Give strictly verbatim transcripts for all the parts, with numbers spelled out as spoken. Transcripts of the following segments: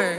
Cypher.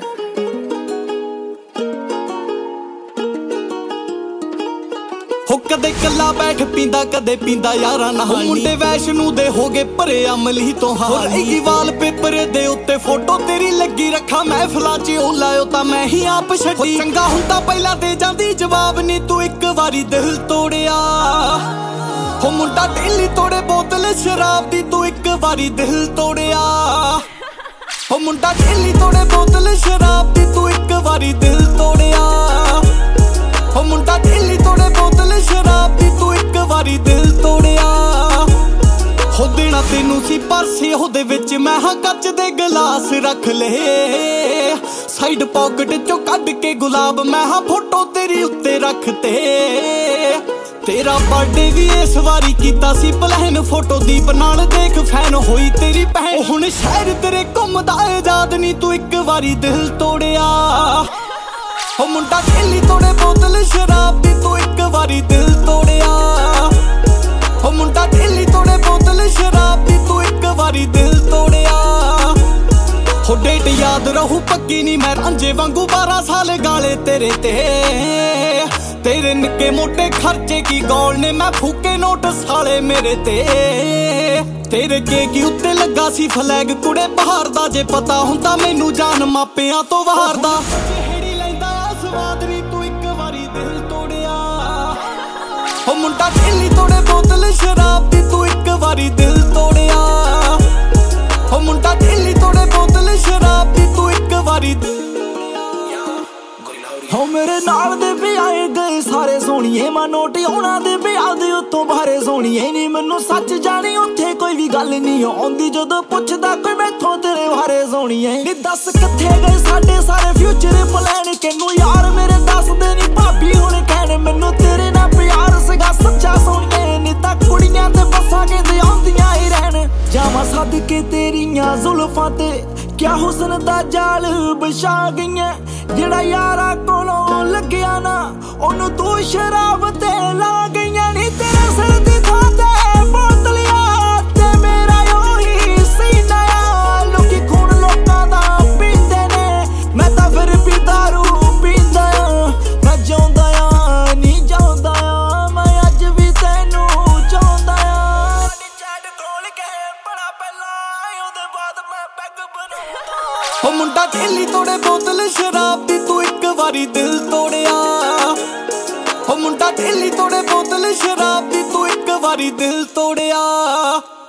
ਹੋ ਕਦੇ ਕੱਲਾ ਬੈਠ ਪੀਂਦਾ ਕਦੇ ਪੀਂਦਾ ਯਾਰਾਂ ਨਾਲ ਮੁੰਡੇ ਵੈਸ਼ਨੂ ਦੇ ਹੋ ਗਏ ਭਰੇ ਅਮਲੀ ਤੋਂ ਹਾਲ ਇਹ ਵਾਲਪੇਪਰ ਦੇ ਉੱਤੇ ਫੋਟੋ ਤੇਰੀ ਲੱਗੀ ਰੱਖਾਂ ਮਹਿਫਲਾਂ 'ਚ ਉਹ ਲਾਇਓ ਤਾਂ ਮੈਂ ਹੀ ਆਪ ਛੱਡੀ ਚੰਗਾ ਹੁੰਦਾ ਪਹਿਲਾਂ ਦੇ ਜਾਂਦੀ ਜਵਾਬ ਨਹੀਂ ਤੂੰ ਇੱਕ ਵਾਰੀ ਦਿਲ ਤੋੜਿਆ ਹੋ ਮੁੰਡਾ ਡੇਲੀ ਤੋੜੇ ਬੋਤਲ ਸ਼ਰਾਬ ਦੀ ਤੂੰ ਇੱਕ ਵਾਰੀ ਦਿਲ ਤੋੜਿਆ ਹੋ ਮੁੰਡਾ ਡੇਲੀ ਤੋੜੇ ਬੋਤਲ ਸ਼ਰਾਬ ਦੀ ਤੂੰ ਇੱਕ ਵਾਰੀ ਦਿਲ ਤੋੜਿਆ ਹੋ ਮੁੰਡਾ ਡੇਲੀ ਤੋੜੇ ਬੋਤਲ ਸ਼ਰਾਬ ਦੀ ਤੂੰ ਇੱਕ ਵਾਰੀ ਦਿਲ ਤੋੜਿਆ ਹੋ ਦੇਣਾ ਤੈਨੂੰ ਸੀ ਪਰਸੇ ਉਹਦੇ ਵਿੱਚ ਮੈਂ ਹਾਂ ਕੱਚ ਦੇ ਗਲਾਸ ਰੱਖ ਲਏ ਸਾਈਡ ਪਾਕਟ ਚੋਂ ਕੱਢ ਕੇ ਗੁਲਾਬ ਮੈਂ ਹਾਂ ਫੋਟੋ ਤੇਰੀ ਉੱਤੇ ਰੱਖਤੇ ਤੇਰਾ ਬਰਥਡੇ ਵੀ ਇਸ ਵਾਰੀ ਕੀਤਾ ਸੀ ਪਲਾਨ ਫੋਟੋ ਦੀਪ ਨਾਲ ਦੇਖ ਫੈਨ ਹੋਈ ਤੇਰੀ ਭੈਣ ਹੁਣ ਸ਼ਹਿਰ ਤੇਰੇ ਘੁੰਮਦਾ ਆਜ਼ਾਦ ਨਹੀਂ ਤੂੰ ਇੱਕ ਵਾਰੀ ਦਿਲ ਤੋੜਿਆ ਹੋ ਮੁੰਡਾ ਡੇਲੀ ਤੋੜੇ ਬੋਤਲ ਸ਼ਰਾਬ ਦੀ ਤੂੰ ਇੱਕ ਵਾਰੀ ਦਿਲ ਤੋੜਿਆ ਹੋ ਮੁੰਡਾ ਡੇਲੀ ਤੋੜੇ ਬੋਤਲ ਸ਼ਰਾਬ ਦੀ ਤੂੰ ਇੱਕ ਵਾਰੀ ਦਿਲ ਤੋੜਿਆ ਹੋ ਡੇਟ ਯਾਦ ਰਹੂ ਪੱਕੀ ਨਹੀਂ ਮੈਂ ਰਾਂਝੇ ਵਾਂਗੂ ਬਾਰਾਂ ਸਾਲ ਗਾਲੇ ਤੇਰੇ ਤੇ ਤੇਰੇ ਨਿੱਕੇ ਮੋਟੇ ਖਰਚੇ ਕੀ ਗੋਲ ਨੇ ਮੈਂ ਫੂਕੇ ਨੋਟ ਸਾਲੇ ਮੇਰੇ ਤੇ ਤੇਰੇ ਕੇਕ ਉੱਤੇ ਲੱਗਾ ਸੀ ਫਲੈਗ ਕੁੜੇ ਬਹਾਰ ਦਾ ਜੇ ਪਤਾ ਹੁੰਦਾ ਮੈਨੂੰ ਜਾਨ ਮਾਪਿਆਂ ਤੋਂ ਬਾਹਰ ਦਾ ਜਿਹੜੀ ਲੈਂਦਾ ਸਵਾਦ ਨੀ ਤੂੰ ਇੱਕ ਵਾਰੀ ਦਿਲ ਤੋੜਿਆ ਹੋ ਮੁੰਡਾ ਡੇਲੀ ਤੋੜੇ ਬੋਤਲ ਸ਼ਰਾਬ ਦੀ ਤੂੰ ਇੱਕ ਵਾਰੀ ਦਿਲ ਤੋੜਿਆ ਹੋ ਮੁੰਡਾ ਡੇਲੀ ਤੋੜੇ ਬੋਤਲ ਸ਼ਰਾਬ ਦੀ ਤੂੰ ਇੱਕ ਵਾਰੀ ਹੋ ਮੇਰੇ ਨਾਲ ਦੇ ਵੀ ਆਏ ਗਏ ਸਾਰੇ ਸੋਹਣੀਏ ਮੈਂ ਨੋਟ ਉਹਨਾਂ ਦੇ ਵਿਆਹ ਦੇ ਉੱਤੋਂ ਬਾਹਰੇ ਸੋਹਣੀਏ ਨਹੀਂ ਮੈਨੂੰ ਸੱਚ ਜਾਣੀ ਉੱਥੇ ਕੋਈ ਵੀ ਗੱਲ ਨਹੀਂ ਆਉਂਦੀ ਜਦੋਂ ਪੁੱਛਦਾ ਕੋਈ ਮੈਥੋਂ ਤੇਰੇ ਬਾਰੇ ਸੋਹਣੀਏ ਨੀ ਦੱਸ ਕਿੱਥੇ ਗਏ ਸਾਡੇ ਸਾਰੇ ਫਿਊਚਰ ਪਲਾਨ ਕਿਨੂੰ ਯਾਰ ਮੇਰੇ ਦੱਸਦੇ ਨੀ ਭਾਬੀ ਹੁਣ ਕਹਿਣ ਮੈਨੂੰ ਤੇਰੇ ਨਾਲ ਪਿਆਰ ਸੀਗਾ ਸੱਚਾ ਸੋਹਣੀਏ ਨੀ ਤਾਂ ਕੁੜੀਆਂ ਤੇ ਬੱਸਾਂ ਕਹਿੰਦੇ ਆਉਂਦੀਆਂ ਹੀ ਰਹਿਣ ਜਾਵਾਂ ਸਦਕੇ ਤੇਰੀਆਂ ਜ਼ੁਲਫਾਂ ਤੇ ਕਿਆ ਹੁਸਨ ਦਾ ਜਾਲ ਵਿਛਾ ਗਈਆਂ ਜਿਹੜਾ ਯਾਰਾ ਕੋਲੋਂ ਲੱਗਿਆ ਨਾ ਉਹਨੂੰ ਤੂੰ ਸ਼ਰਾਬ ਤੇ ਲਾ ਗਈਆਂ ਨੀ ਤੇਰੇ ਸਿਰ ਦੀ ਥਾਂ ਤੇ ਬੋਤਲਿਆਂ ਤੇ ਮੇਰਾ ਉਹੀ ਸੀਨਾ ਆ ਲੋਕੀ ਖੂਨ ਲੋਕਾਂ ਦਾ ਪੀਂਦੇ ਨੇ ਮੈਂ ਤਾਂ ਫਿਰ ਵੀ ਦਾਰੂ ਪੀਂਦਾ ਆ ਮੈਂ ਜਿਉਂਦਾ ਆ ਨਹੀਂ ਜਿਉਂਦਾ ਆ ਮੈਂ ਅੱਜ ਵੀ ਤੈਨੂੰ ਚਾਹੁੰਦਾ ਆ ਨੀ ਚੈਟ ਖੋਲ ਕੇ ਬੜਾ ਪਹਿਲਾਂ ਉਹਦੇ ਬਾਅਦ ਮੈਂ ਪੈਗ ਬਣਾਉਂਦਾ ਹੋ ਮੁੰਡਾ ਡੇਲੀ ਤੋੜੇ ਬੋਤਲ ਸ਼ਰਾਬ ਦੀ ਤੂੰ ਇੱਕ ਵਾਰੀ ਦਿਲ ਤੋੜਿਆ ਹੋ ਮੁੰਡਾ ਡੇਲੀ ਤੋੜੇ ਬੋਤਲ ਸ਼ਰਾਬ ਦੀ ਤੂੰ ਇੱਕ ਵਾਰੀ ਦਿਲ ਤੋੜਿਆ।